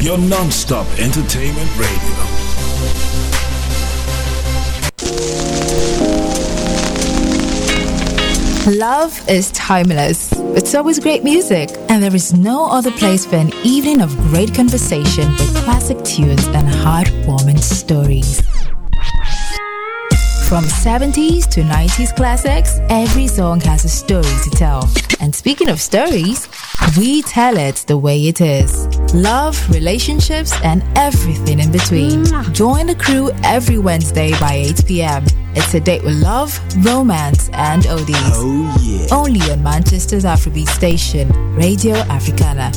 your non-stop entertainment radio. Love is timeless, but so is great music, and there is no other place for an evening of great conversation with classic tunes and heartwarming stories. From 70s to 90s classics, every song has a story to tell. And speaking of stories, we tell it the way it is. Love, relationships, and everything in between. Join the crew every Wednesday by 8 p.m. It's a date with love, romance, and oldies. Oh yeah. Only on Manchester's Afrobeat station, Radio Africana.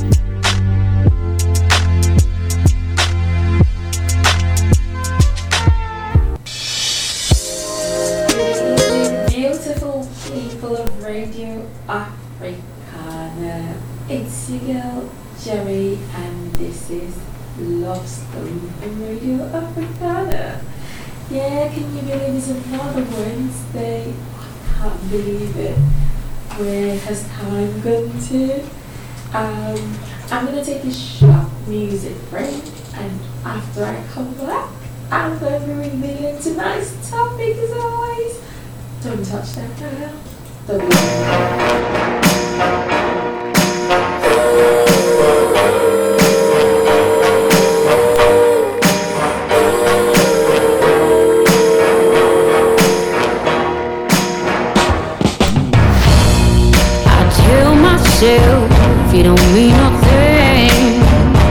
Beautiful people of Radio Africana. It's your girl Jerry, and this is Love Story from Radio Africana. Yeah, can you believe it's another Wednesday? I can't believe it. Where has time gone to? I'm gonna take a short music break, and after I come back, I'm gonna be revealing tonight's topic as always. Don't touch that dial. I tell myself you don't mean nothing.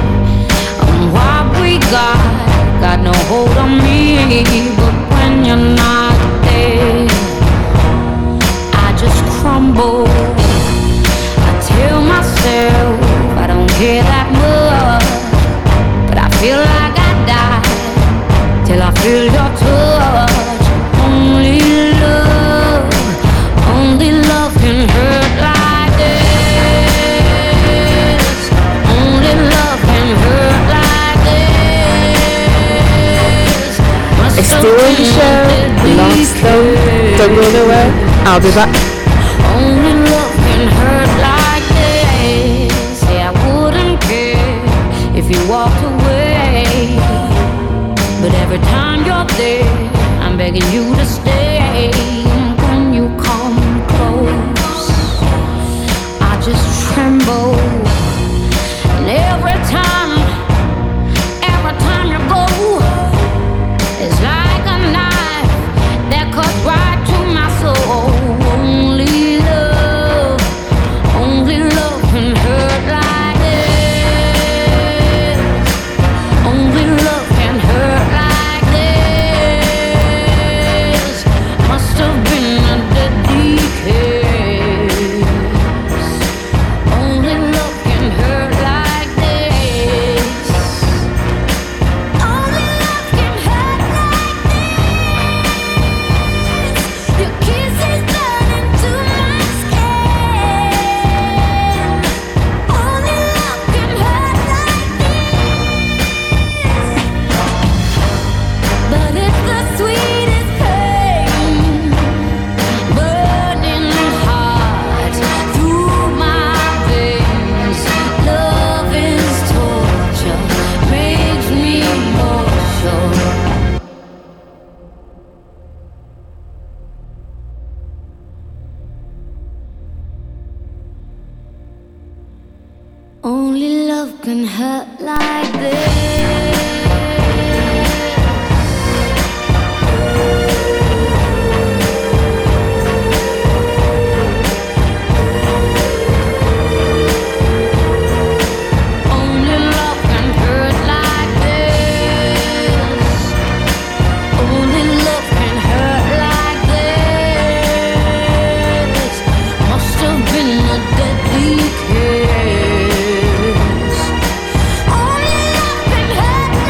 What we got no hold on me. But when you're not there, I just crumble. I tell myself I don't care that much, but I feel like I die till I feel your touch. Only love can hurt like this. Only love can hurt like this. It's still on the show. Last though. Don't go nowhere. I'll be back. Only love can hurt like this. Say I wouldn't care if you walked away, but every time you're there, I'm begging you to stay. When you come close, I just tremble. And every time you go, it's like a knife that cuts right to my soul. Only love can hurt like this. Only love can hurt like this. Must have been a deadly kiss. Only love can hurt like this. Only love can hurt like this. Your kiss is burning to my skin. Only love can hurt like this. But it's the sweetest pain, burning hot through my veins. Love is torture, makes me more sure. Only love can hurt like this. Only love can hurt like this. Only love can hurt like this. Must have been a deadly kiss. Only love can hurt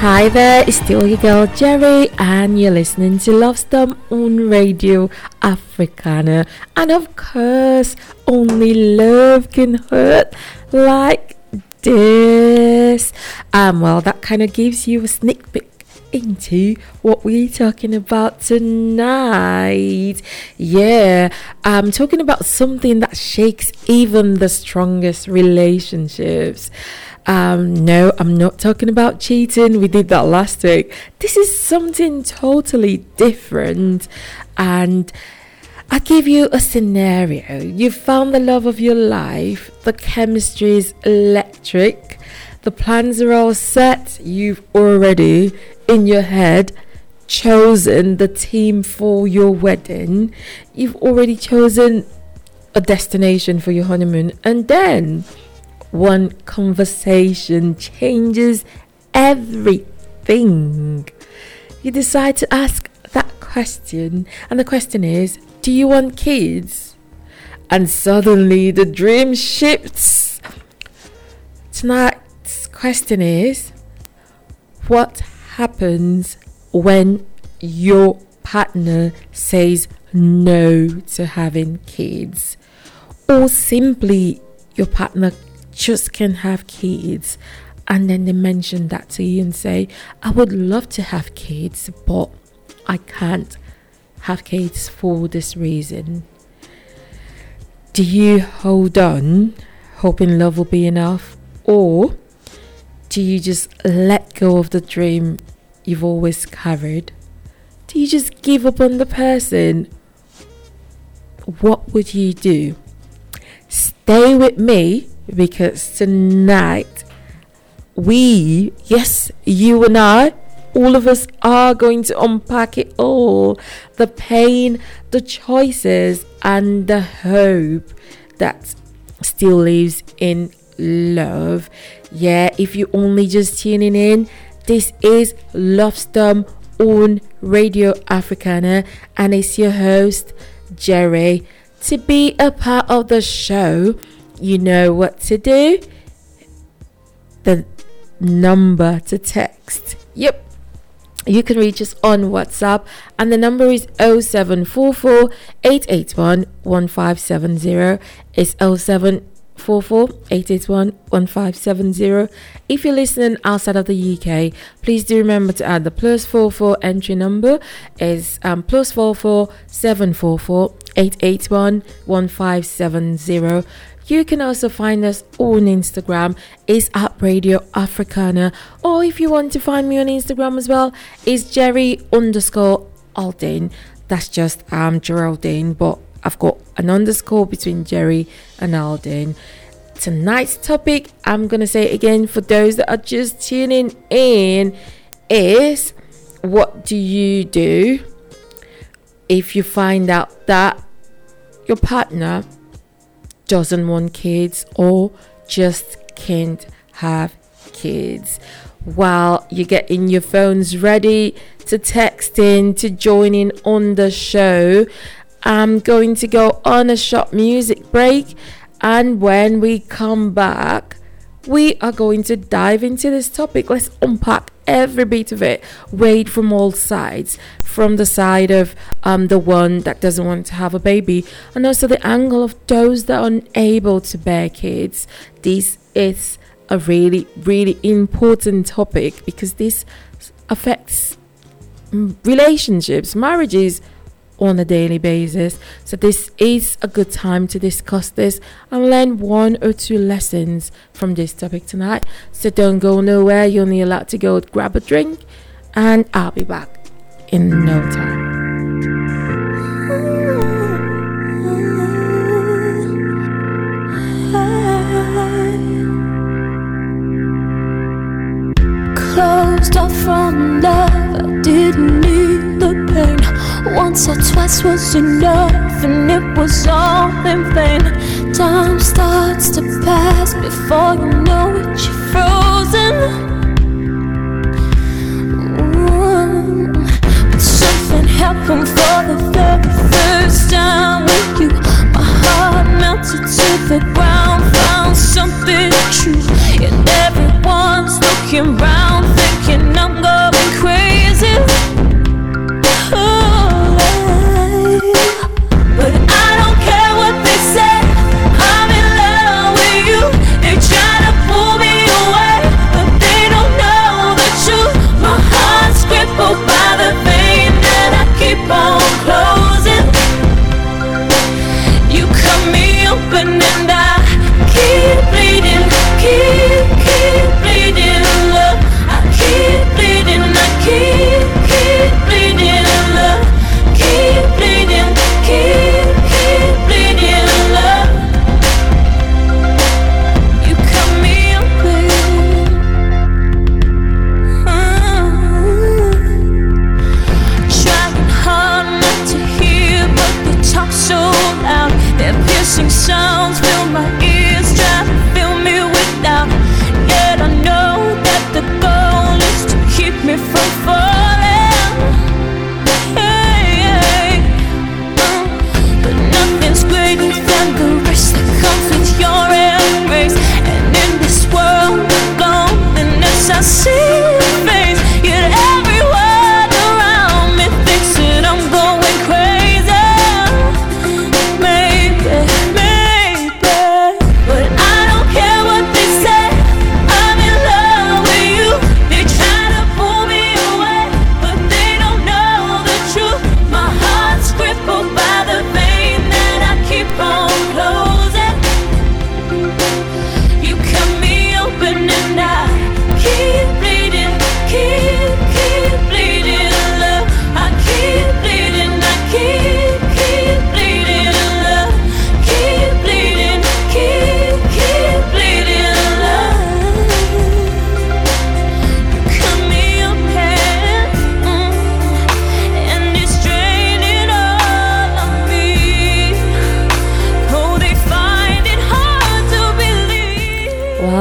Hi there, it's still your girl Jerry, and you're listening to Love Storm on Radio Africana. And of course, only love can hurt like this. Well, that kind of gives you a sneak peek into what we're talking about tonight. Yeah, I'm talking about something that shakes even the strongest relationships. No, I'm not talking about cheating. We did that last week. This is something totally different, and I give you a scenario. You've found the love of your life, the chemistry is electric, the plans are all set, you've already in your head chosen the theme for your wedding, you've already chosen a destination for your honeymoon, and then one conversation changes everything. You decide to ask that question, and the question is, do you want kids? And suddenly the dream shifts. Tonight's question is, what happens when your partner says no to having kids? Or simply your partner just can't have kids, and then they mention that to you and say, I would love to have kids, but I can't have kids for this reason. Do you hold on, hoping love will be enough? Or do you just let go of the dream you've always carried? Do you just give up on the person? What would you do? Stay with me, because tonight yes, you and I, all of us are going to unpack it all. The pain, the choices, and the hope that still lives in love. Yeah, if you're only just tuning in, this is Love Storm on Radio Africana, and it's your host, Jerry. To be a part of the show, you know what to do. The number to text. Yep. You can reach us on WhatsApp, and the number is 0744 881 1570. It's 0744 881 1570. If you're listening outside of the UK, please do remember to add the +44 entry number is +44 744 881 1570. You can also find us on Instagram, is at Radio Africana, or if you want to find me on Instagram as well, is Jerry_Aldin. That's just Geraldine, but I've got an underscore between Jerry and Aldin. Tonight's topic, I'm gonna say it again for those that are just tuning in, is what do you do if you find out that your partner doesn't want kids or just can't have kids? While you're getting your phones ready to text in to join in on the show, I'm going to go on a short music break, and when we come back, we are going to dive into this topic. Let's unpack every bit of it, weighed from all sides, from the side of the one that doesn't want to have a baby, and also the angle of those that are unable to bear kids. This is a really, really important topic, because this affects relationships, marriages on a daily basis. So this is a good time to discuss this and learn 1 or 2 lessons from this topic tonight. So don't go nowhere. You're only allowed to go grab a drink, and I'll be back in no time. Closed off from love, I didn't need the pain. Once or twice was enough, and it was all in vain. Time starts to pass, before you know it, you're frozen. But something happened for the very first time with you. My heart melted to the ground, found something true, and everyone's looking round, thinking I'm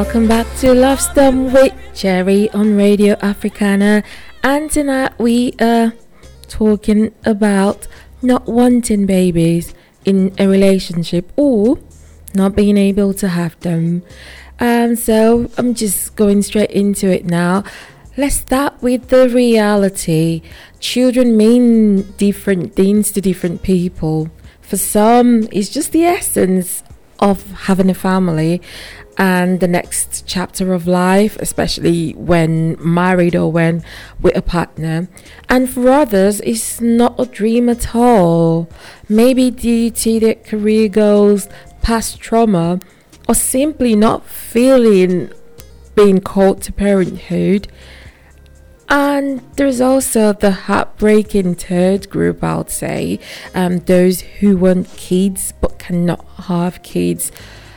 Welcome back to Love Storm with Jerry on Radio Africana, and tonight we are talking about not wanting babies in a relationship or not being able to have them. So I'm just going straight into it now. Let's start with the reality. Children mean different things to different people. For some, it's just the essence of having a family and the next chapter of life, especially when married or when with a partner. And for others, it's not a dream at all. Maybe due to their career goals, past trauma, or simply not feeling being called to parenthood. And there's also the heartbreaking third group, I would say, those who want kids but cannot have kids.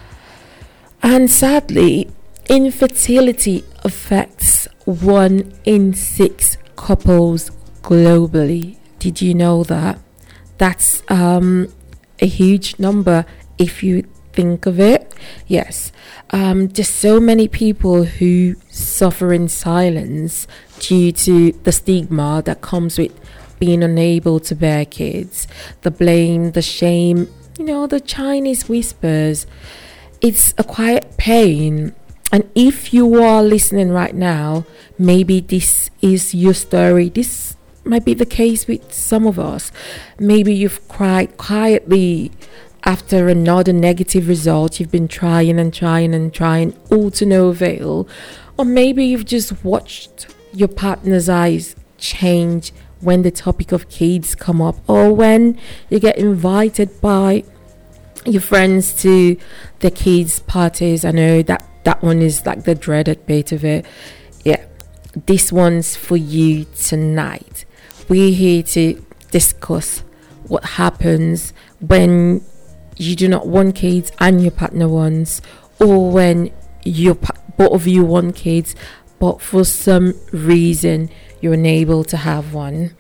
And sadly, infertility affects 1 in 6 couples globally. Did you know that? That's a huge number if you think of it. Yes, just so many people who suffer in silence due to the stigma that comes with being unable to bear kids, the blame, the shame, the Chinese whispers. It's a quiet pain. And if you are listening right now, maybe this is your story. This might be the case with some of us. Maybe you've cried quietly after another negative result. You've been trying and trying and trying, all to no avail. Or maybe you've just watched your partner's eyes change when the topic of kids come up, or when you get invited by your friends to the kids' parties. I know that one is like the dreaded bit of it. Yeah, this one's for you tonight. We're here to discuss what happens when you do not want kids and your partner wants, or when both of you want kids but for some reason you're unable to have one.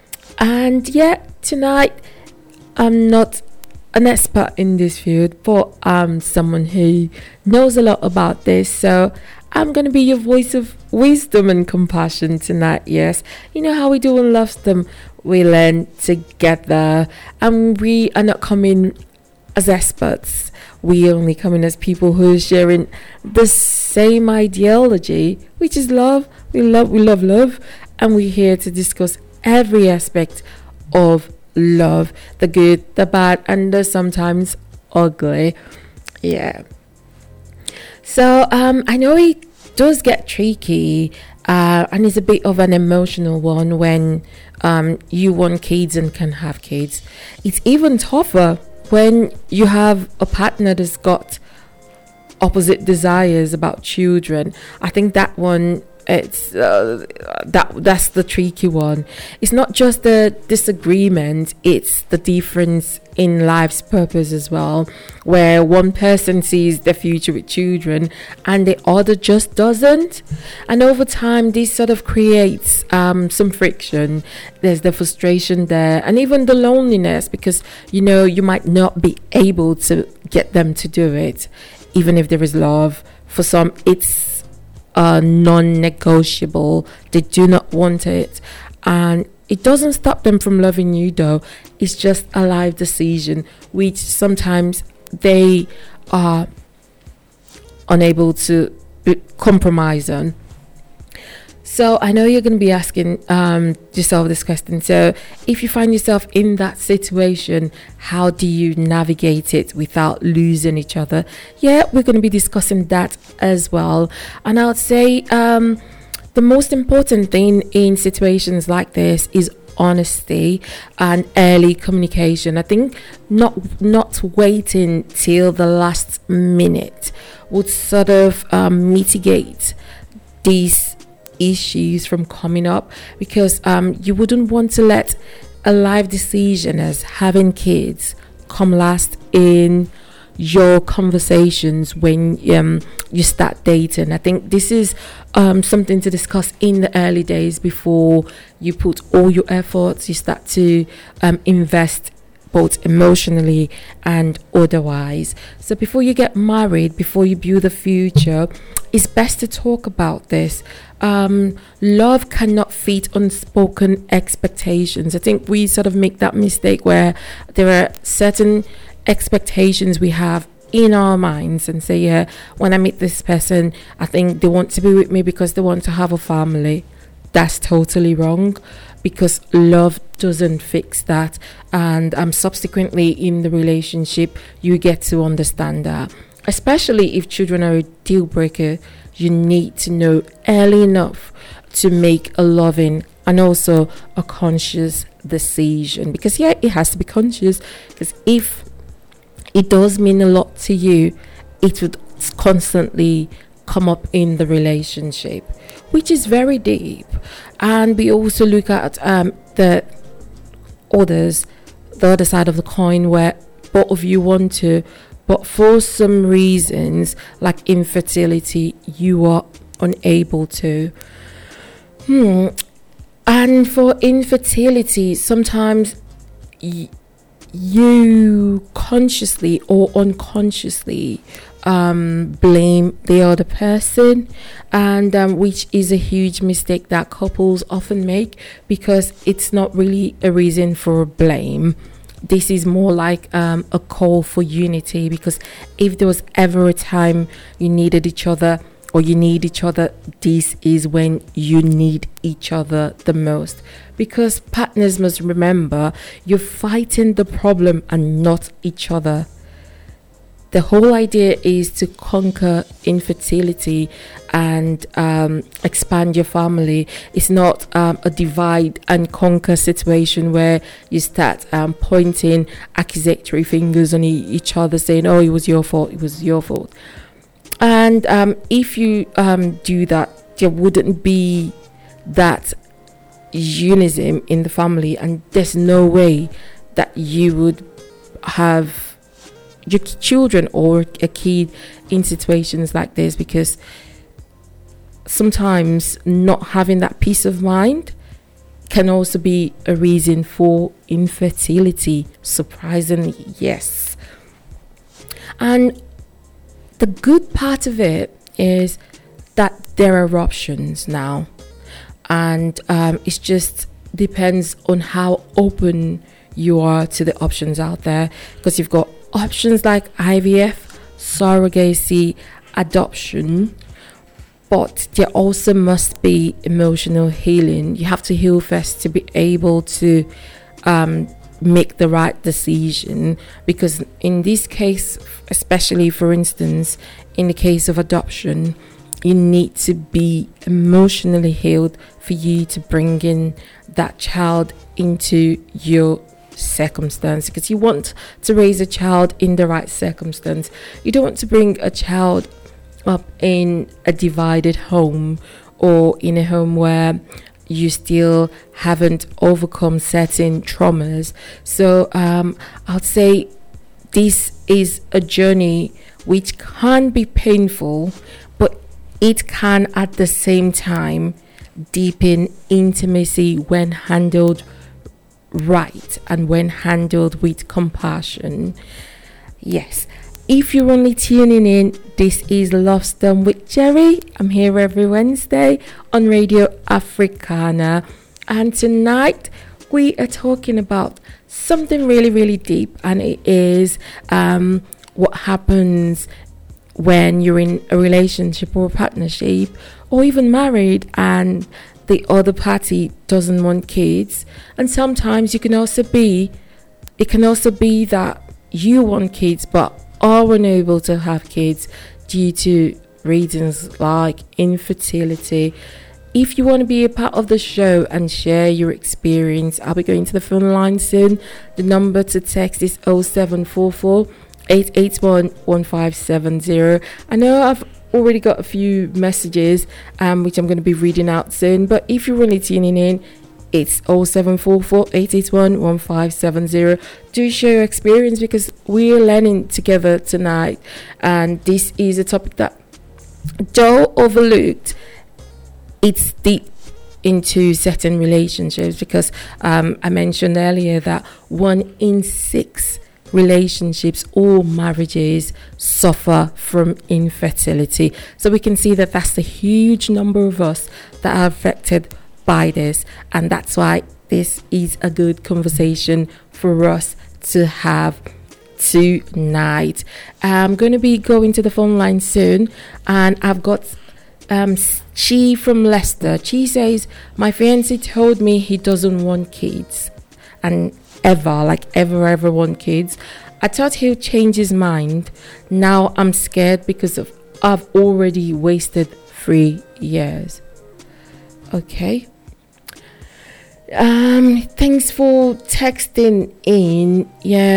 And yeah, tonight I'm not an expert in this field, but I'm someone who knows a lot about this, so I'm going to be your voice of wisdom and compassion tonight. Yes, you know how we do in Love Storm, we learn together, and we are not coming as experts. We only come in as people who are sharing the same ideology, which is love. We love love, and we're here to discuss every aspect of love, the good, the bad, and the sometimes ugly. Yeah. So I know it does get tricky, and it's a bit of an emotional one when you want kids and can have kids. It's even tougher when you have a partner that's got opposite desires about children. I think that one, it's that's the tricky one. It's not just the disagreement, it's the difference in life's purpose as well, where one person sees the future with children and the other just doesn't. And over time this sort of creates some friction. There's the frustration there, and even the loneliness, because you might not be able to get them to do it, even if there is love. For some it's non-negotiable. They do not want it, and it doesn't stop them from loving you though. It's just a life decision which sometimes they are unable to compromise on. So I know you're going to be asking yourself this question. So if you find yourself in that situation, how do you navigate it without losing each other? Yeah, we're going to be discussing that as well. And I would say the most important thing in situations like this is honesty and early communication. I think not waiting till the last minute would sort of mitigate these issues from coming up, because you wouldn't want to let a life decision as having kids come last in your conversations when you start dating. I think this is something to discuss in the early days before you put all your efforts, you start to invest both emotionally and otherwise. So before you get married, before you build a future, it's best to talk about this. Love cannot fit unspoken expectations. I think we sort of make that mistake where there are certain expectations we have in our minds and say, yeah, when I meet this person, I think they want to be with me because they want to have a family. That's totally wrong, because love doesn't fix that. And subsequently in the relationship, you get to understand that. Especially if children are a deal breaker, you need to know early enough to make a loving and also a conscious decision. Because yeah, it has to be conscious, because if it does mean a lot to you, it would constantly come up in the relationship, which is very deep. And we also look at the other side of the coin, where both of you want to, but for some reasons like infertility, you are unable to. And for infertility, sometimes you consciously or unconsciously blame the other person, and which is a huge mistake that couples often make, because it's not really a reason for blame. This is more like a call for unity, because if there was ever a time you needed each other or you need each other, this is when you need each other the most. Because partners must remember, you're fighting the problem and not each other. The whole idea is to conquer infertility and expand your family. It's not a divide and conquer situation where you start pointing accusatory fingers on each other, saying, oh, it was your fault, it was your fault. And if you do that, there wouldn't be that unison in the family, and there's no way that you would have your children or a kid in situations like this, because sometimes not having that peace of mind can also be a reason for infertility, surprisingly, yes. And the good part of it is that there are options now, and it just depends on how open you are to the options out there, because you've got options like IVF, surrogacy, adoption, but there also must be emotional healing. You have to heal first to be able to make the right decision, because in this case, especially for instance in the case of adoption, you need to be emotionally healed for you to bring in that child into your circumstance, because you want to raise a child in the right circumstance. You don't want to bring a child up in a divided home, or in a home where you still haven't overcome certain traumas. So I'd say this is a journey which can be painful, but it can at the same time deepen intimacy when handled right and when handled with compassion. Yes, if you're only tuning in, this is Love Storm with Jerry. I'm here every Wednesday on Radio Africana, and tonight we are talking about something really, really deep, and it is what happens when you're in a relationship or a partnership or even married and the other party doesn't want kids. And sometimes it can also be that you want kids but are unable to have kids due to reasons like infertility. If you want to be a part of the show and share your experience, I'll be going to the phone line soon. The number to text is 0744 881 1570. I know I've already got a few messages which I'm going to be reading out soon, but if you're really tuning in, it's 0744 881 1570. Do share your experience, because we're learning together tonight, and this is a topic that Joe overlooked. It's the into certain relationships, because I mentioned earlier that 1 in 6 relationships or marriages suffer from infertility. So we can see that that's a huge number of us that are affected by this, and that's why this is a good conversation for us to have tonight. I'm going to be going to the phone line soon, and I've got Chi from Leicester. Chi says, my fiancé told me he doesn't want kids and ever want kids. I thought he'll change his mind. Now I'm scared because I've already wasted 3 years. Okay. Thanks for texting in.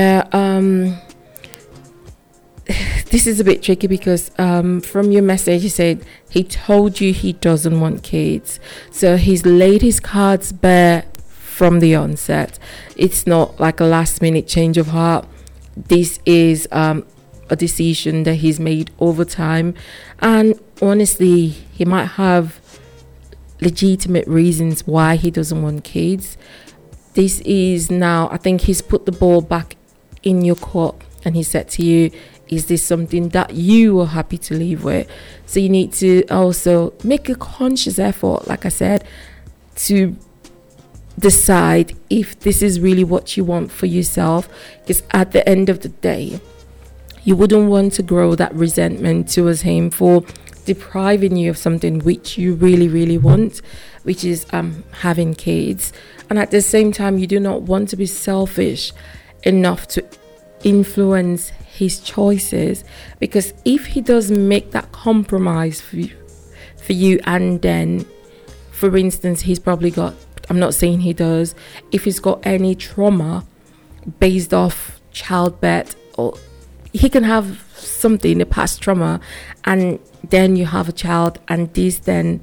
This is a bit tricky because from your message you said he told you he doesn't want kids, so he's laid his cards bare from the onset. It's not like a last minute change of heart. This is a decision that he's made over time, and honestly he might have legitimate reasons why he doesn't want kids. This is now, I think he's put the ball back in your court, and he said to you, is this something that you are happy to live with? So you need to also make a conscious effort, like I said, to decide if this is really what you want for yourself, because at the end of the day you wouldn't want to grow that resentment towards him for depriving you of something which you really want, which is having kids. And at the same time you do not want to be selfish enough to influence his choices, because if he does make that compromise for you and then, for instance, he's probably got, I'm not saying he does, if he's got any trauma based off childbirth, or he can have something, a past trauma, and then you have a child, and this then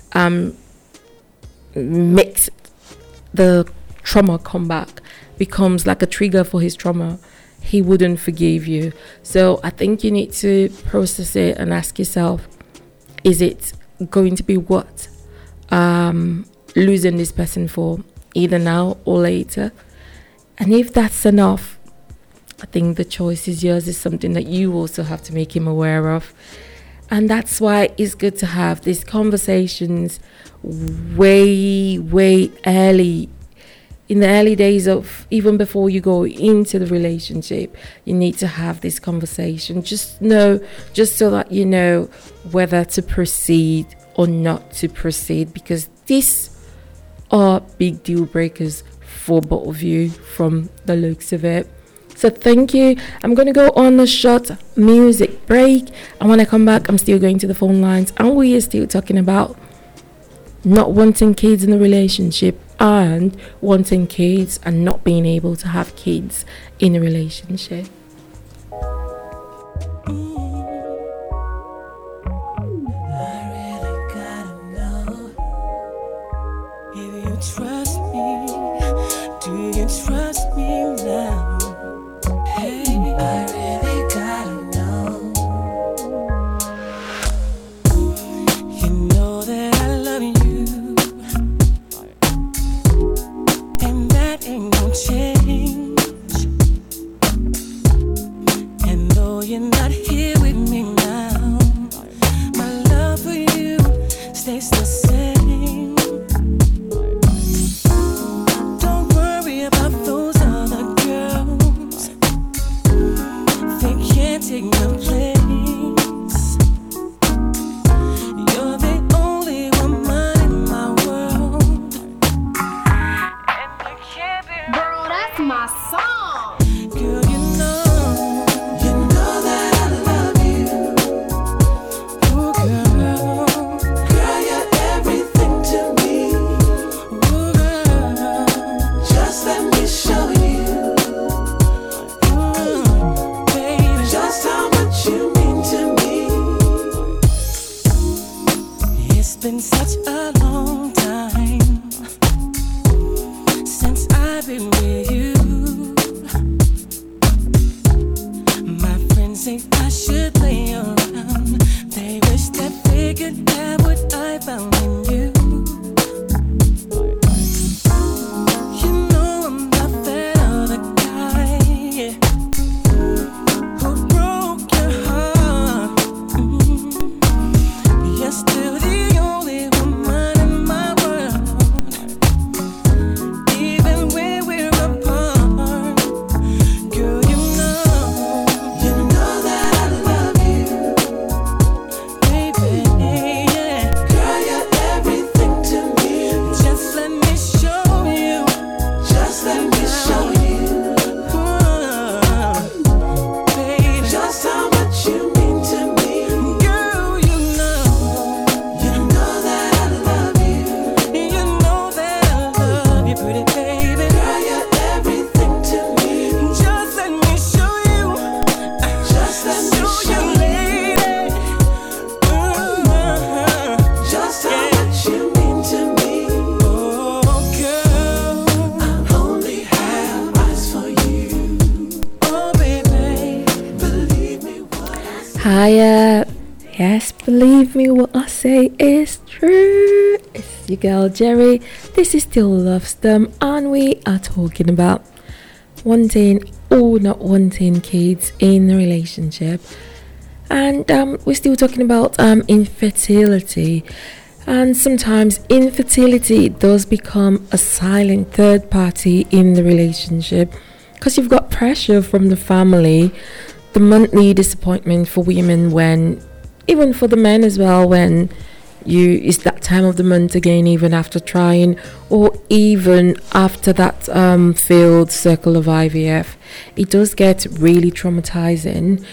makes the trauma come back, becomes like a trigger for his trauma, he wouldn't forgive you. So I think you need to process it and ask yourself, is it going to be worth losing this person for, either now or later? And if that's enough, I think the choice is yours. Is something that you also have to make him aware of. And that's why it's good to have these conversations way early, in the early days of, even before you go into the relationship. You need to have this conversation, just so that you know whether to proceed or not to proceed, because these are big deal breakers for both of you from the looks of it. So thank you. I'm going to go on a short music break, and when I come back I'm still going to the phone lines, and we are still talking about not wanting kids in a relationship and wanting kids and not being able to have kids in a relationship. Trust me, do you trust me now? Hey, I really gotta know. You know that I love you, and that ain't gonna change. And though you're not here with me now, my love for you stays the same. Take my place. You're the only woman in my world, and you can't be. Girl, that's my song. Girl, you know that I love you. Ooh, girl, you're everything to me. Ooh, girl, just let me show you. Been such a long time since I've been with you. My friends say I should play around. They wish that they could have what I found in you. Hiya. Yes, believe me, what I say is true. It's your girl Jerry. This is still Love Stum, and we are talking about wanting or not wanting kids in a relationship. And we're still talking about infertility. And sometimes infertility does become a silent third party in the relationship because you've got pressure from the family, the monthly disappointment for women, when even for the men as well, when it's that time of the month again, even after trying, or even after that failed circle of IVF. It does get really traumatizing.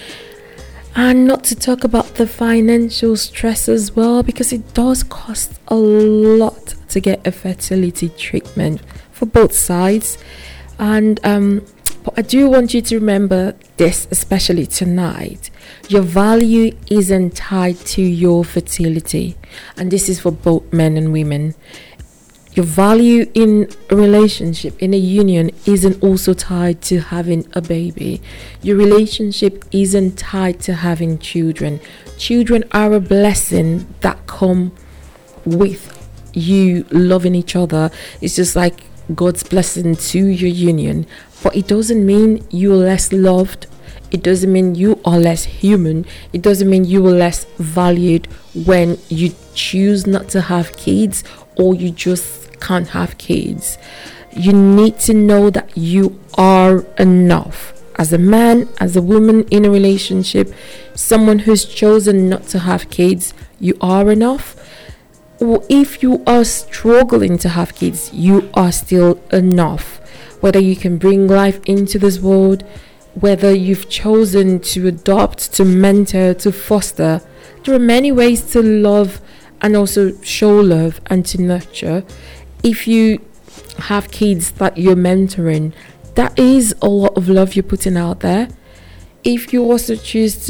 And not to talk about the financial stress as well, because it does cost a lot to get a fertility treatment for both sides. And but I do want you to remember this, especially tonight. Your value isn't tied to your fertility. And this is for both men and women. Your value in a relationship, in a union, isn't also tied to having a baby. Your relationship isn't tied to having children. Children are a blessing that come with you loving each other. It's just like God's blessing to your union. But it doesn't mean you're less loved. It doesn't mean you are less human. It doesn't mean you are less valued when you choose not to have kids or you just can't have kids. You need to know that you are enough. As a man, as a woman in a relationship, someone who's chosen not to have kids, you are enough. Or if you are struggling to have kids, you are still enough. Whether you can bring life into this world, whether you've chosen to adopt, to mentor, to foster, there are many ways to love and also show love and to nurture. If you have kids that you're mentoring, that is a lot of love you're putting out there. If you also choose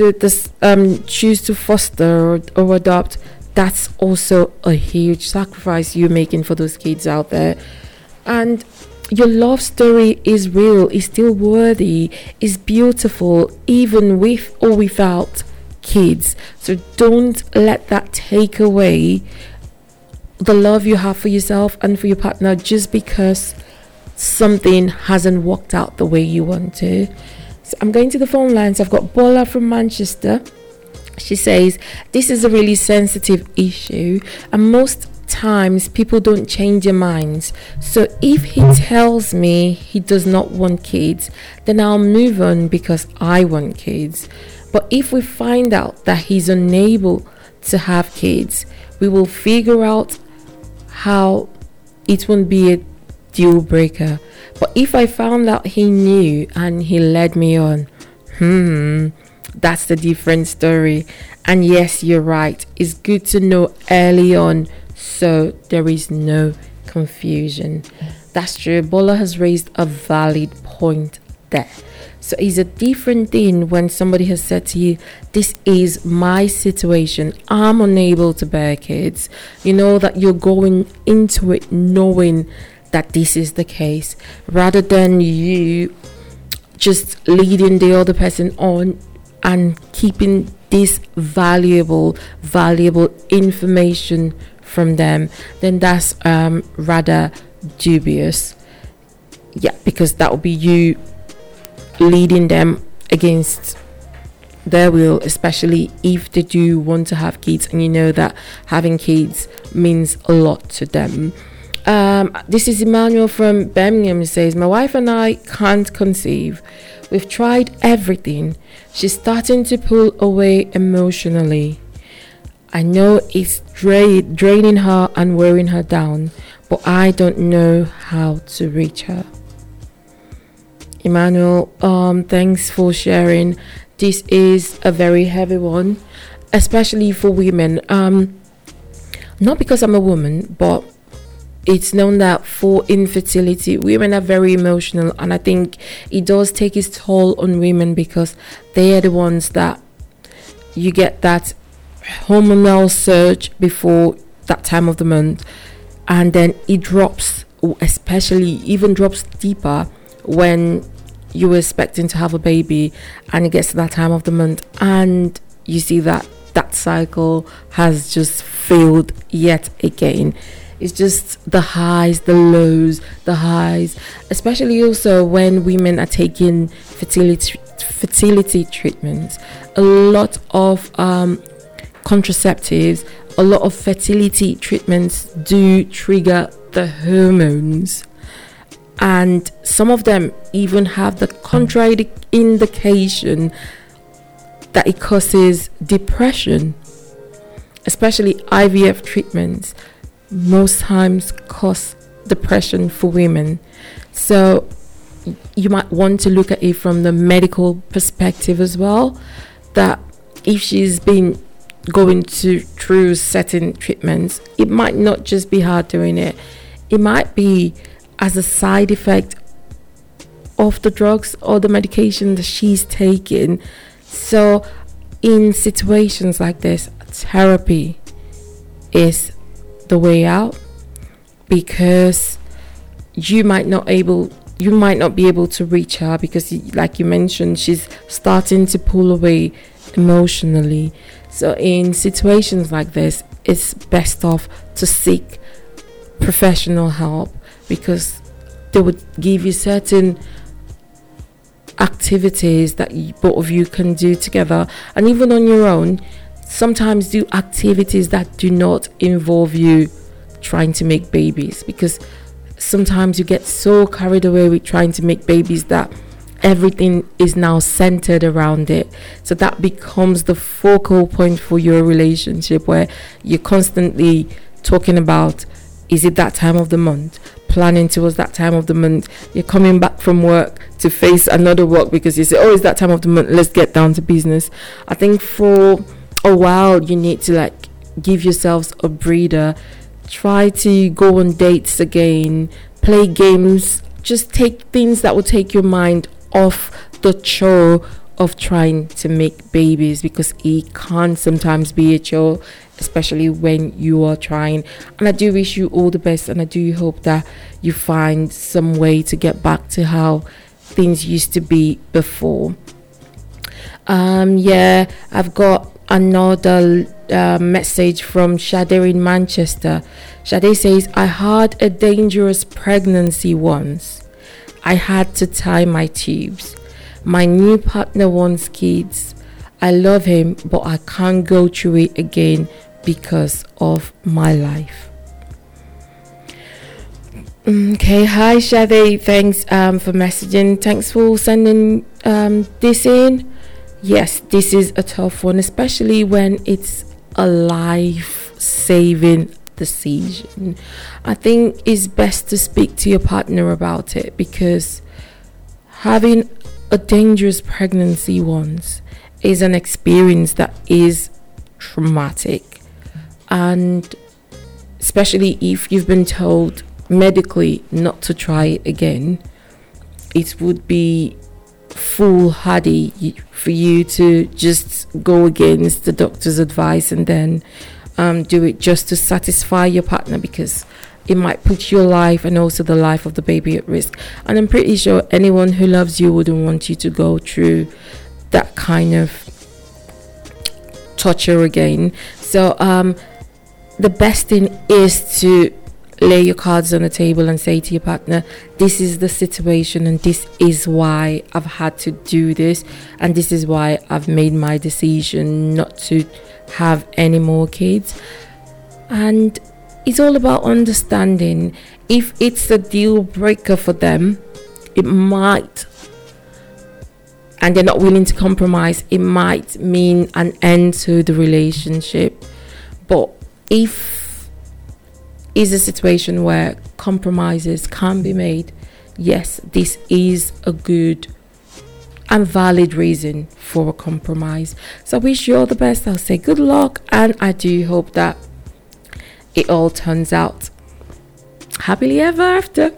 to foster or adopt, that's also a huge sacrifice you're making for those kids out there. And your love story is real, is still worthy, is beautiful, even with or without kids. So don't let that take away the love you have for yourself and for your partner just because something hasn't worked out the way you want to. So I'm going to the phone lines. I've got Bola from Manchester. She says, this is a really sensitive issue, and most times people don't change their minds. So if he tells me he does not want kids, then I'll move on because I want kids. But if we find out that he's unable to have kids, we will figure out how it won't be a deal breaker. But if I found out he knew and he led me on, that's the different story. And yes, you're right, it's good to know early on so there is no confusion. That's true. Bola has raised a valid point there. So it's a different thing when somebody has said to you, this is my situation, I'm unable to bear kids. You know that you're going into it knowing that this is the case, rather than you just leading the other person on and keeping this valuable information from them. Then that's rather dubious. Yeah, because that would be you leading them against their will, especially if they do want to have kids and you know that having kids means a lot to them. This is Emmanuel from Birmingham. He says, my wife and I can't conceive. We've tried everything. She's starting to pull away emotionally. I know it's draining her and wearing her down, but I don't know how to reach her. Emmanuel, thanks for sharing. This is a very heavy one, especially for women. Not because I'm a woman, but it's known that for infertility, women are very emotional, and I think it does take its toll on women because they are the ones that you get that hormonal surge before that time of the month, and then it drops, especially even drops deeper when you were expecting to have a baby and it gets to that time of the month and you see that cycle has just failed yet again. It's just the highs, the lows, the highs, especially also when women are taking fertility treatments. A lot of contraceptives, a lot of fertility treatments do trigger the hormones, and some of them even have the contraindication that it causes depression. Especially IVF treatments most times cause depression for women. So you might want to look at it from the medical perspective as well, that if she's been going through certain treatments, it might not just be her doing it. It might be as a side effect of the drugs or the medication that she's taking. So in situations like this, therapy is the way out, because you might not be able to reach her because, like you mentioned, she's starting to pull away emotionally. So in situations like this, it's best off to seek professional help, because they would give you certain activities that both of you can do together, and even on your own. Sometimes do activities that do not involve you trying to make babies, because sometimes you get so carried away with trying to make babies that everything is now centered around it. So that becomes the focal point for your relationship, where you're constantly talking about, is it that time of the month? Planning towards that time of the month. You're coming back from work to face another work because you say, oh, it's that time of the month, let's get down to business. I think for a while you need to give yourselves a breather. Try to go on dates again, play games, just take things that will take your mind off the chore of trying to make babies, because it can sometimes be a chore, especially when you are trying. And I do wish you all the best, and I do hope that you find some way to get back to how things used to be before. I've got another message from Shade in Manchester. Shade says, I had a dangerous pregnancy once. I had to tie my tubes. My new partner wants kids. I love him, but I can't go through it again because of my life. Okay, hi Shade, thanks for messaging. Thanks for sending this in. Yes, this is a tough one, especially when it's a life-saving decision. I think it's best to speak to your partner about it, because having a dangerous pregnancy once is an experience that is traumatic, and especially if you've been told medically not to try it again, it would be foolhardy for you to just go against the doctor's advice and then do it just to satisfy your partner, because it might put your life and also the life of the baby at risk. And I'm pretty sure anyone who loves you wouldn't want you to go through that kind of torture again. So the best thing is to lay your cards on the table and say to your partner, this is the situation and this is why I've had to do this, and this is why I've made my decision not to have any more kids. And it's all about understanding. If it's a deal breaker for them, it might, and they're not willing to compromise, it might mean an end to the relationship. But if is a situation where compromises can be made, yes, this is a good and valid reason for a compromise. So I wish you all the best. I'll say good luck, and I do hope that it all turns out happily ever after.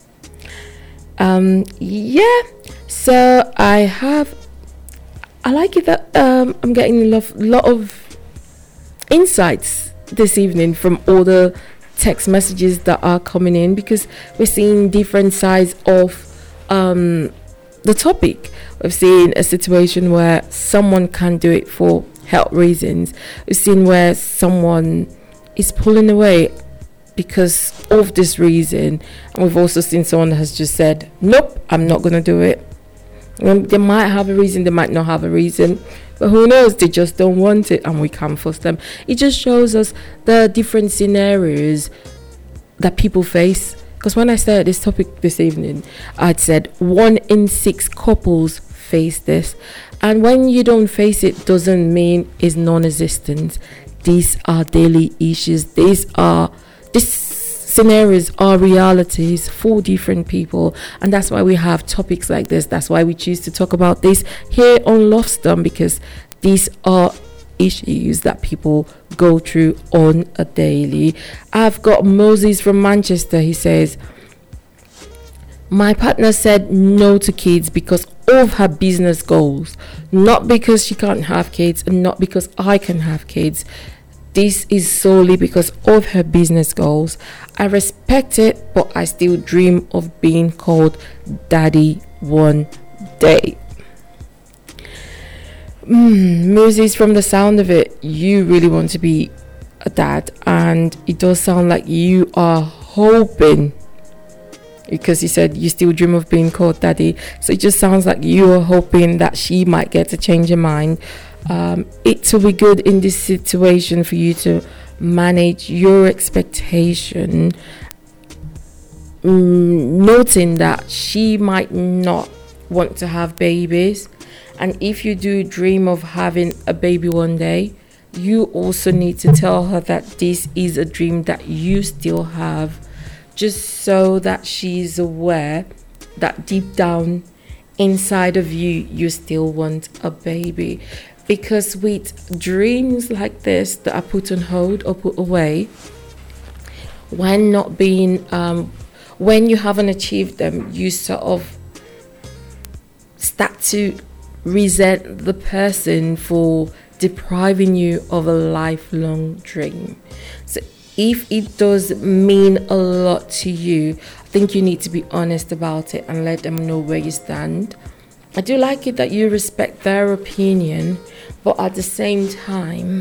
So I like it that I'm getting a lot of insights this evening from all the text messages that are coming in, because we're seeing different sides of the topic. We've seen a situation where someone can do it for health reasons. We've seen where someone is pulling away because of this reason, and we've also seen someone that has just said, nope, I'm not going to do it. They might have a reason, they might not have a reason, but who knows, they just don't want it, and we can't force them. It just shows us the different scenarios that people face. Because when I started this topic this evening, I'd said 1 in 6 couples face this, and when you don't face it doesn't mean it's non-existent. These are daily issues. These scenarios are realities for different people, and that's why we have topics like this. That's why we choose to talk about this here on Love Storm, because these are issues that people go through on a daily. I've got Moses from Manchester. He says, my partner said no to kids because of her business goals, not because she can't have kids and not because I can have kids. This is solely because of her business goals. I respect it, but I still dream of being called daddy one day. Moses, from the sound of it, you really want to be a dad, and it does sound like you are hoping, because you said you still dream of being called daddy, so it just sounds like you are hoping that she might get to change her mind. It will be good in this situation for you to manage your expectation, noting that she might not want to have babies. And if you do dream of having a baby one day, you also need to tell her that this is a dream that you still have, just so that she's aware that deep down inside of you, you still want a baby. Because with dreams like this that are put on hold or put away, when you haven't achieved them, you sort of start to resent the person for depriving you of a lifelong dream. So if it does mean a lot to you, I think you need to be honest about it and let them know where you stand. I do like it that you respect their opinion, but at the same time,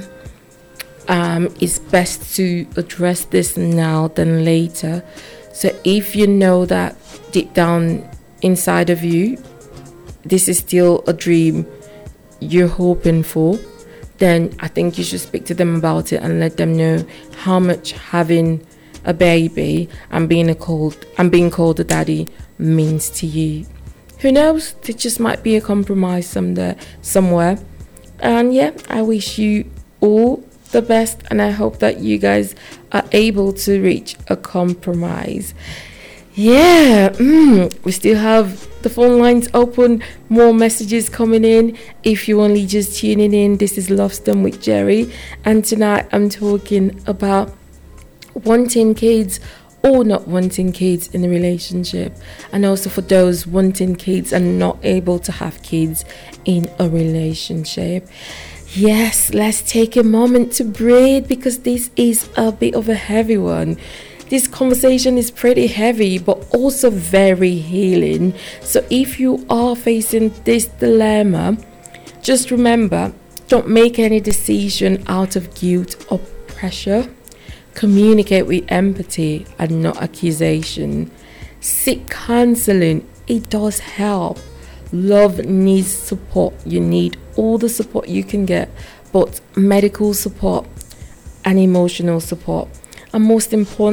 it's best to address this now than later. So if you know that deep down inside of you, this is still a dream you're hoping for, then I think you should speak to them about it and let them know how much having a baby and being called a daddy means to you. Who knows? There just might be a compromise somewhere. And yeah, I wish you all the best, and I hope that you guys are able to reach a compromise. Yeah, we still have the phone lines open, more messages coming in. If you're only just tuning in, this is Love Storm with Jerry, and tonight I'm talking about wanting kids or not wanting kids in a relationship, and also for those wanting kids and not able to have kids in a relationship. Yes, let's take a moment to breathe, because this is a bit of a heavy one. This conversation is pretty heavy, but also very healing. So if you are facing this dilemma, just remember, don't make any decision out of guilt or pressure. Communicate with empathy and not accusation. Seek counseling. It does help. Love needs support. You need all the support you can get, both medical support and emotional support. And most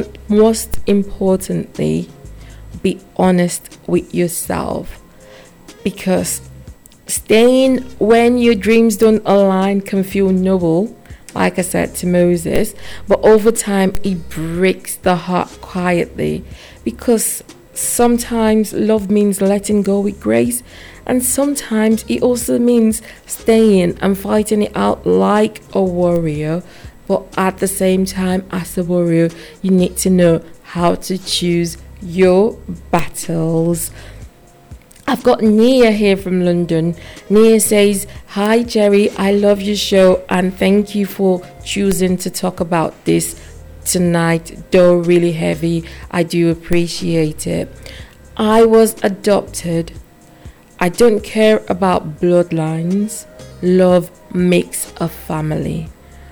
importantly, be honest with yourself, because staying when your dreams don't align can feel noble, like I said to Moses, but over time it breaks the heart quietly, because sometimes love means letting go with grace, and sometimes it also means staying and fighting it out like a warrior. But at the same time, as a warrior, you need to know how to choose your battles. I've got Nia here from London. Nia says, hi Jerry, I love your show and thank you for choosing to talk about this tonight, though really heavy. I do appreciate it. I was adopted. I don't care about bloodlines. Love makes a family.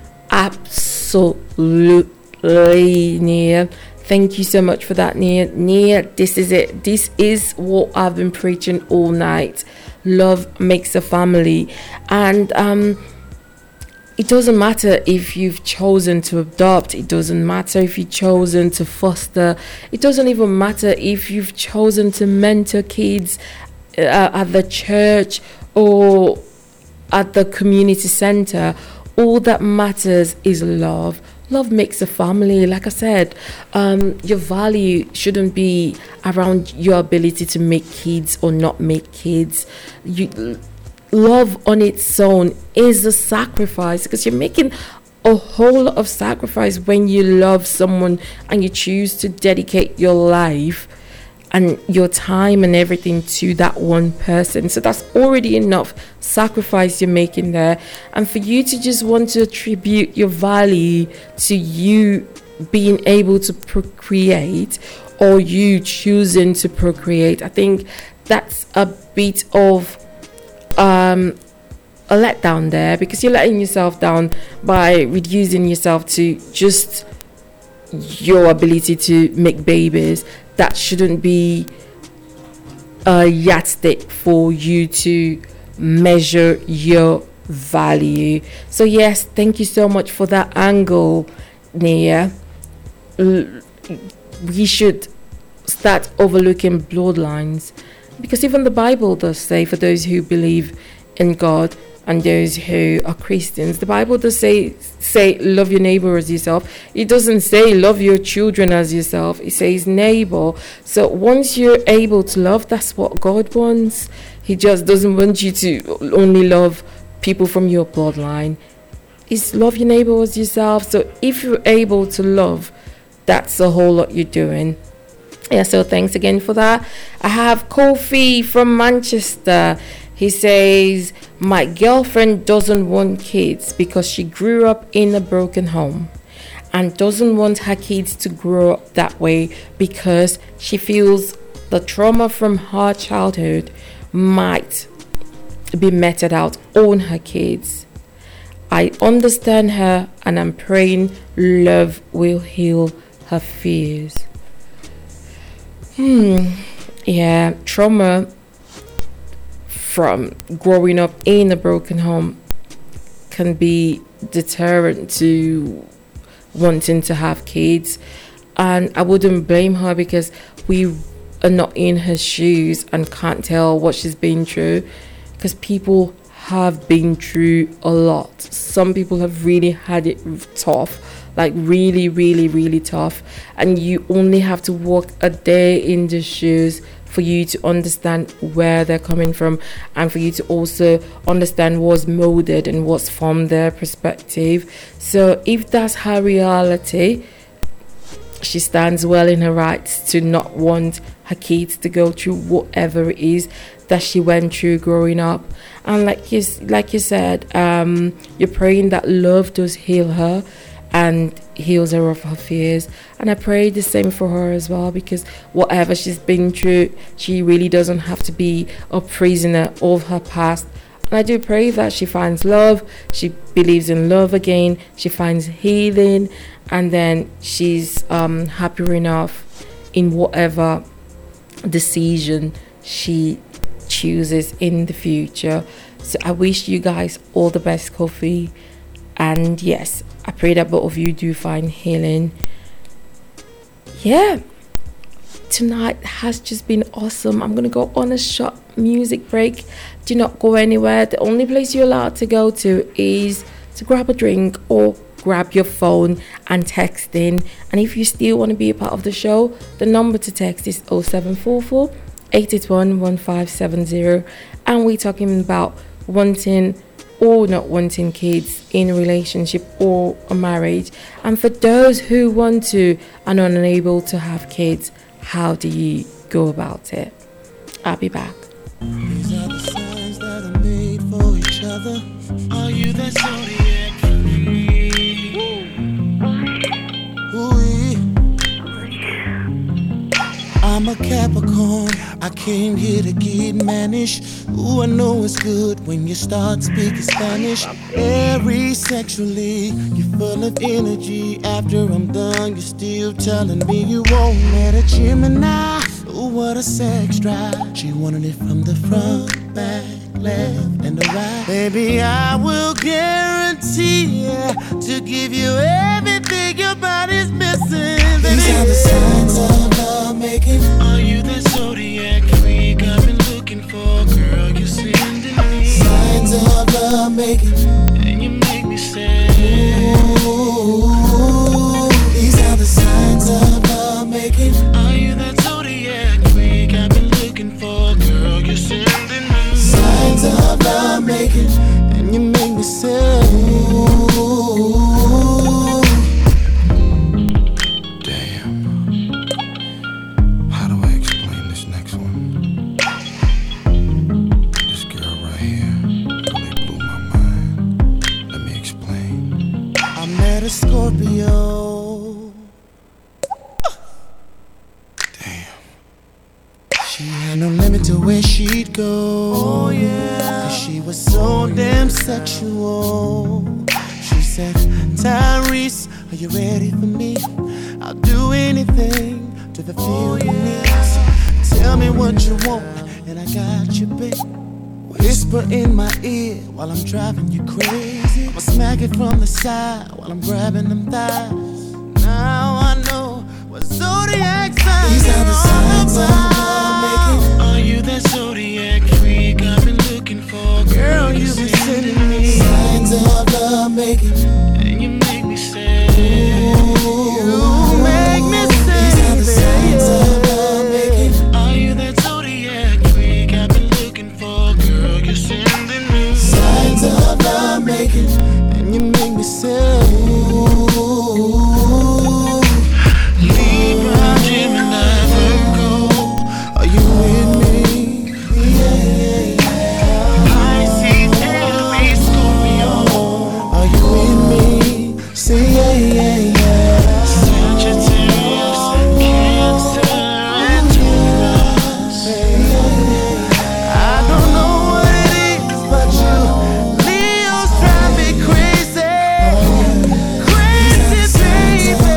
Absolutely, Nia. Thank you so much for that, Nia. Nia, this is it. This is what I've been preaching all night. Love makes a family. And it doesn't matter if you've chosen to adopt. It doesn't matter if you've chosen to foster. It doesn't even matter if you've chosen to mentor kids at the church or at the community center. All that matters is love. Love makes a family. Like I said, your value shouldn't be around your ability to make kids or not make kids. Love on its own is a sacrifice, because you're making a whole lot of sacrifice when you love someone and you choose to dedicate your life and your time and everything to that one person. So that's already enough sacrifice you're making there. And for you to just want to attribute your value to you being able to procreate or you choosing to procreate, I think that's a bit of a letdown there, because you're letting yourself down by reducing yourself to just your ability to make babies. That shouldn't be a yardstick for you to measure your value. So yes, thank you so much for that angle, Nia. We should start overlooking bloodlines, because even the Bible does say, for those who believe in God and those who are Christians, the Bible does say love your neighbor as yourself. It doesn't say love your children as yourself. It says neighbor. So once you're able to love, that's what God wants. He just doesn't want you to only love people from your bloodline. It's love your neighbor as yourself. So if you're able to love, that's a whole lot you're doing. Yeah, so thanks again for that. I have Kofi from Manchester. He says, my girlfriend doesn't want kids because she grew up in a broken home and doesn't want her kids to grow up that way because she feels the trauma from her childhood might be meted out on her kids. I understand her and I'm praying love will heal her fears. Yeah, trauma from growing up in a broken home can be deterrent to wanting to have kids, and I wouldn't blame her because we are not in her shoes and can't tell what she's been through, because people have been through a lot. Some people have really had it tough, like really, really, really tough, and you only have to walk a day in the shoes for you to understand where they're coming from, and for you to also understand what's molded and what's from their perspective. So if that's her reality, she stands well in her rights to not want her kids to go through whatever it is that she went through growing up. And like you said, you're praying that love does heal her and heals her of her fears. And I pray the same for her as well, because whatever she's been through, she really doesn't have to be a prisoner of her past. And I do pray that she finds love, she believes in love again, she finds healing, and then she's happier enough in whatever decision she chooses in the future. So I wish you guys all the best, Kofi. And yes, I pray that both of you do find healing. Yeah, tonight has just been awesome. I'm going to go on a short music break. Do not go anywhere. The only place you're allowed to go to is to grab a drink or grab your phone and text in. And if you still want to be a part of the show, the number to text is 0744 881 1570. And we're talking about wanting or not wanting kids in a relationship or a marriage. And for those who want to and are unable to have kids, how do you go about it? I'll be back. These are the signs that are made for each other. Are you that zodiac for me? I'm a Capricorn, I came here to get managed. Ooh, I know it's good when you start speaking Spanish. Very sexually, you're full of energy. After I'm done, you're still telling me you won't let a Gemini. Ooh, what a sex drive. She wanted it from the front, back, left, and the right. Baby, I will guarantee to give you everything your body's missing. These are the signs of love making. Are you that zodiac freak I've been looking for? Girl, you're sending me signs of love making, and you make me say, ooh. These are the signs of love making. Are you that zodiac freak I've been looking for? Girl, you're sending me signs of love making, and you make me say, ooh. Scorpio. Damn. She had no limit to where she'd go. Oh yeah. And she was so damn sexual. She said, Tyrese, are you ready for me? I'll do anything to fulfill your needs. Tell me what you want, and I got you, babe. Whisper in my ear while I'm driving you crazy. I'ma smack it from the side while I'm grabbing them thighs. Now I know what zodiac signs. These are the signs of love making. Are you that zodiac freak I've been looking for? Girl, you've been sending me signs of love making, and you make me say, ooh. You make me say, these are the signs of love making. Are you that zodiac freak I've been looking for? Girl, you're sending me signs of love making, and you make me say, ooh. Libra, Gemini, Virgo, are you with me? Yeah. Pisces, Aries, Scorpio, are you with me? Say yeah. Sagittarius, Cancer, and Taurus. I don't know what it is, but you Leos drive me crazy. Crazy, baby.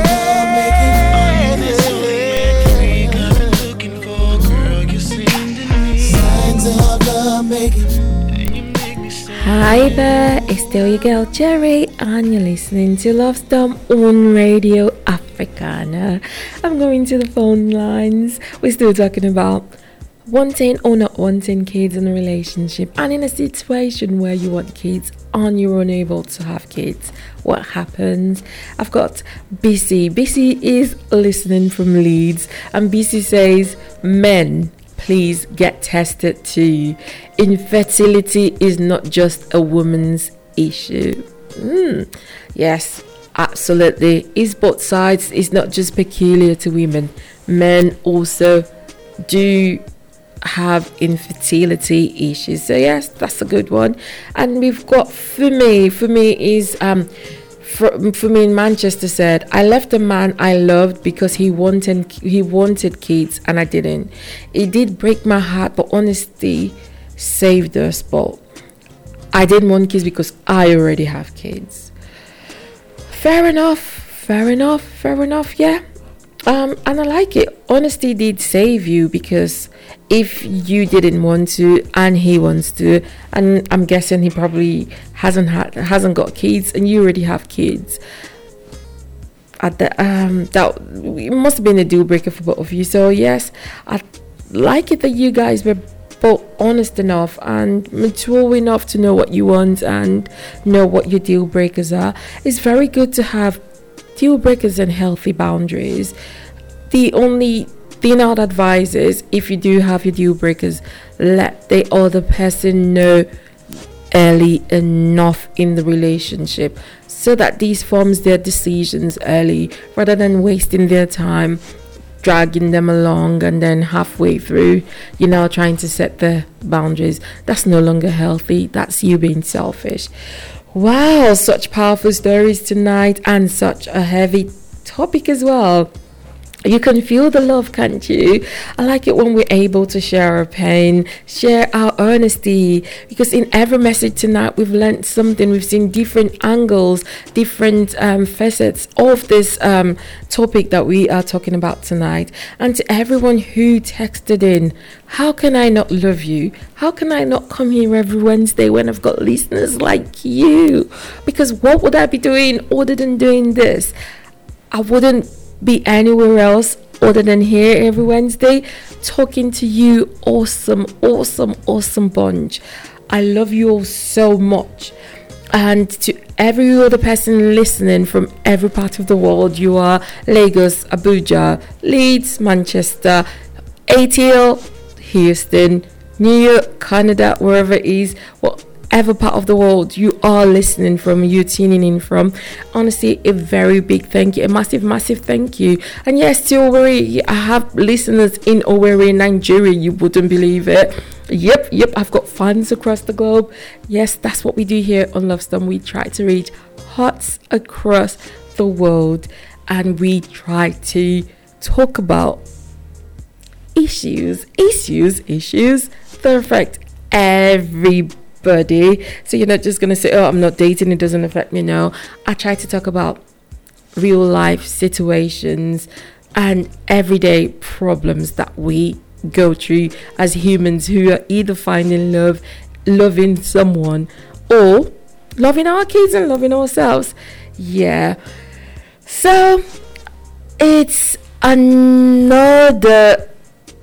I've been looking for, girl, you're sending me signs of love making, and you make me say, Hi there, it's still your girl Jerry, and you're listening to Love Storm on Radio Africana. I'm going to the phone lines. We're still talking about wanting or not wanting kids in a relationship, and in a situation where you want kids and you're unable to have kids, what happens? I've got BC. BC is listening from Leeds, and BC says, men, please get tested too. Infertility is not just a woman's issue. Yes, absolutely. It's both sides. It's not just peculiar to women. Men also do have infertility issues. So yes, that's a good one. And we've got Fumi. Fumi is Fumi in Manchester said, I left a man I loved because he wanted kids and I didn't. It did break my heart, but honesty saved us. But I didn't want kids because I already have kids. Fair enough, yeah. And I like it. Honesty did save you, because if you didn't want to and he wants to, and I'm guessing he probably hasn't got kids and you already have kids, that it must have been a deal breaker for both of you. So yes, I like it that you guys were both honest enough and mature enough to know what you want and know what your deal breakers are. It's very good to have deal breakers and healthy boundaries. The only thing I'd advise is, if you do have your deal breakers, let the other person know early enough in the relationship so that these forms their decisions early, rather than wasting their time dragging them along and then halfway through you're now trying to set the boundaries. That's no longer healthy. That's you being selfish. Wow, such powerful stories tonight, and such a heavy topic as well. You can feel the love, can't you? I like it when we're able to share our pain, share our honesty, because in every message tonight we've learned something. We've seen different angles, different facets of this topic that we are talking about tonight. And to everyone who texted in, how can I not love you? How can I not come here every Wednesday when I've got listeners like you? Because what would I be doing other than doing this? I wouldn't be anywhere else other than here every Wednesday talking to you. Awesome bunch. I love you all so much. And to every other person listening from every part of the world, you are Lagos, Abuja, Leeds, Manchester, ATL, Houston, New York, Canada, wherever it is, whatever part of the world you are listening from, you're tuning in from. Honestly, a very big thank you, a massive thank you. And yes, to Owerri, I have listeners in Owerri, Nigeria. You wouldn't believe it. Yep, I've got fans across the globe. Yes, that's what we do here on Love Storm. We try to reach hearts across the world, and we try to talk about issues that affect everybody. So you're not just gonna say, oh, I'm not dating, it doesn't affect me. No, I try to talk about real life situations and everyday problems that we go through as humans who are either finding love, loving someone, or loving our kids and loving ourselves. Yeah, so it's another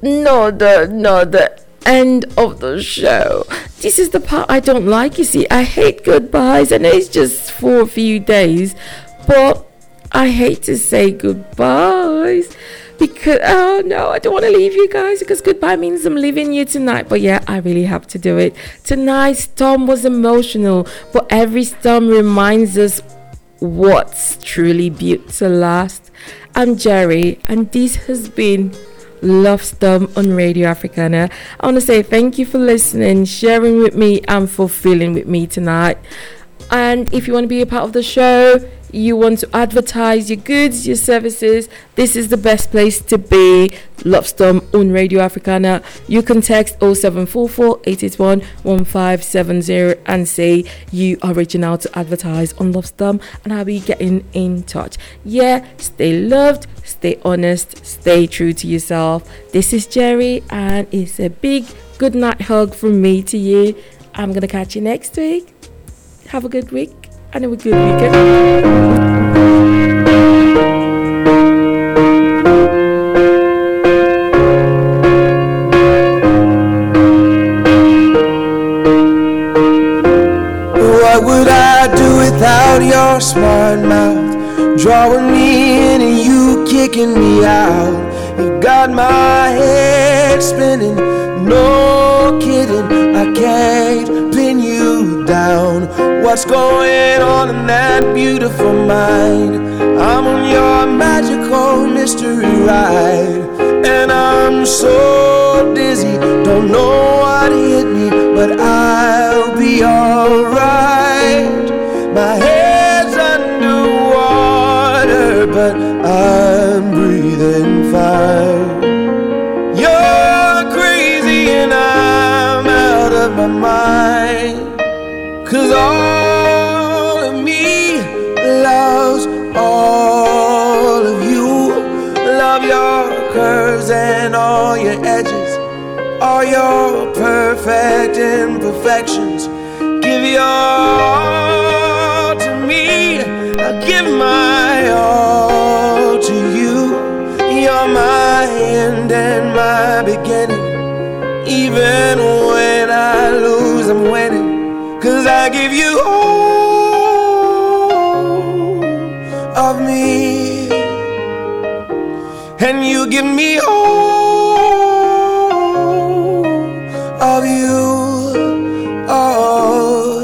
end of the show. This is the part I don't like. You see, I hate goodbyes. I know it's just for a few days, but I hate to say goodbyes because, oh no, I don't want to leave you guys, because goodbye means I'm leaving you tonight. But yeah, I really have to do it. Tonight's storm was emotional, but every storm reminds us what's truly built to last. I'm Jerry, and this has been Love Storm on Radio Africana. I want to say thank you for listening, sharing with me, and for feeling with me tonight. And if you want to be a part of the show, you want to advertise your goods, your services, this is the best place to be. Love Storm on Radio Africana. You can text 0744 881 1570 and say you are reaching out to advertise on Love Storm, and I'll be getting in touch. Yeah, stay loved, stay honest, stay true to yourself. This is Jerry, and it's a big good night hug from me to you. I'm gonna catch you next week. Have a good week and have a good weekend. What would I do without your smart mouth, drawing me in and you kicking me out? You got my head spinning, no kidding, I can't pin you down. What's going on in that beautiful mind? I'm on your magical mystery ride, and I'm so dizzy, don't know what hit me, but I'll be alright. My head's underwater, but I'm breathing fine. You're crazy and I'm out of my mind, 'cause all of me loves all of you. Love your curves and all your edges, all your perfect imperfections. Give your all to me, I give my all to you. You're my end and my beginning. Even when I lose, I'm winning, 'cause I give you all of me, and you give me all of you. Oh,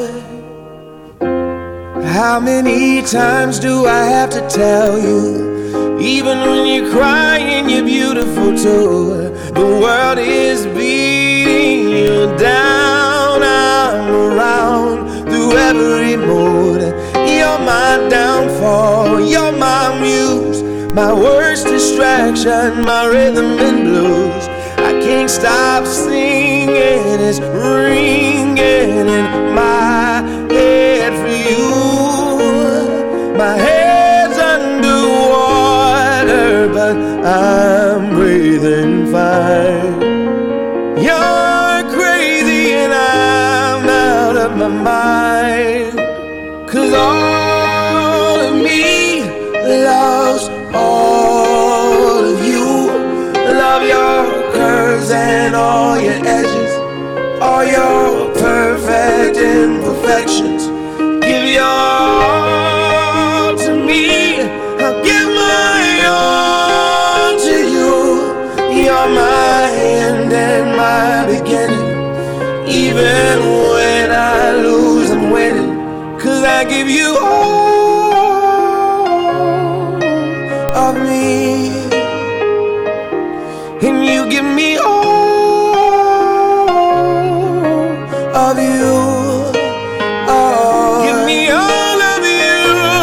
how many times do I have to tell you? Even when you're crying, you're beautiful too. The world is beating you down. I'm around through every mood. You're my downfall, you're my muse, my worst distraction, my rhythm and blues. I can't stop singing, it's ringing in my head for you. My head's underwater, but I'm breathing fine. You're crazy and I'm out of my mind. 'Cause all of me loves all of you. Love your curves and all your edges, all your perfect imperfections. Give your all to me, I'll give my all to you. You're my end and my beginning. Even when I lose, I'm winning. 'Cause I give you all of me, and you give me all of you. Oh, give me all of you.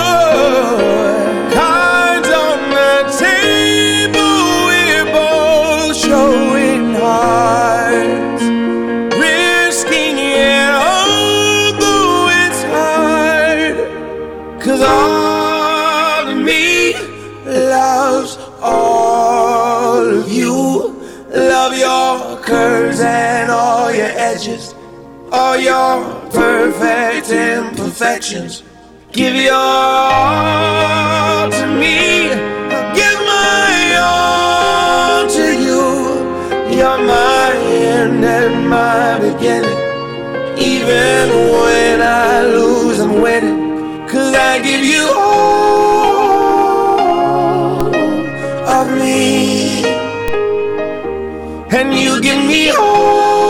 Cards on the table, we're both showing hearts, risking it although it's hard. 'Cause all of me loves all of you. Love your curves and all your edges, all your perfect imperfections. Give your all to me, I'll give my all to you. You're my end and my beginning. Even when I lose, I'm winning. 'Cause I give you all of me, and you give me all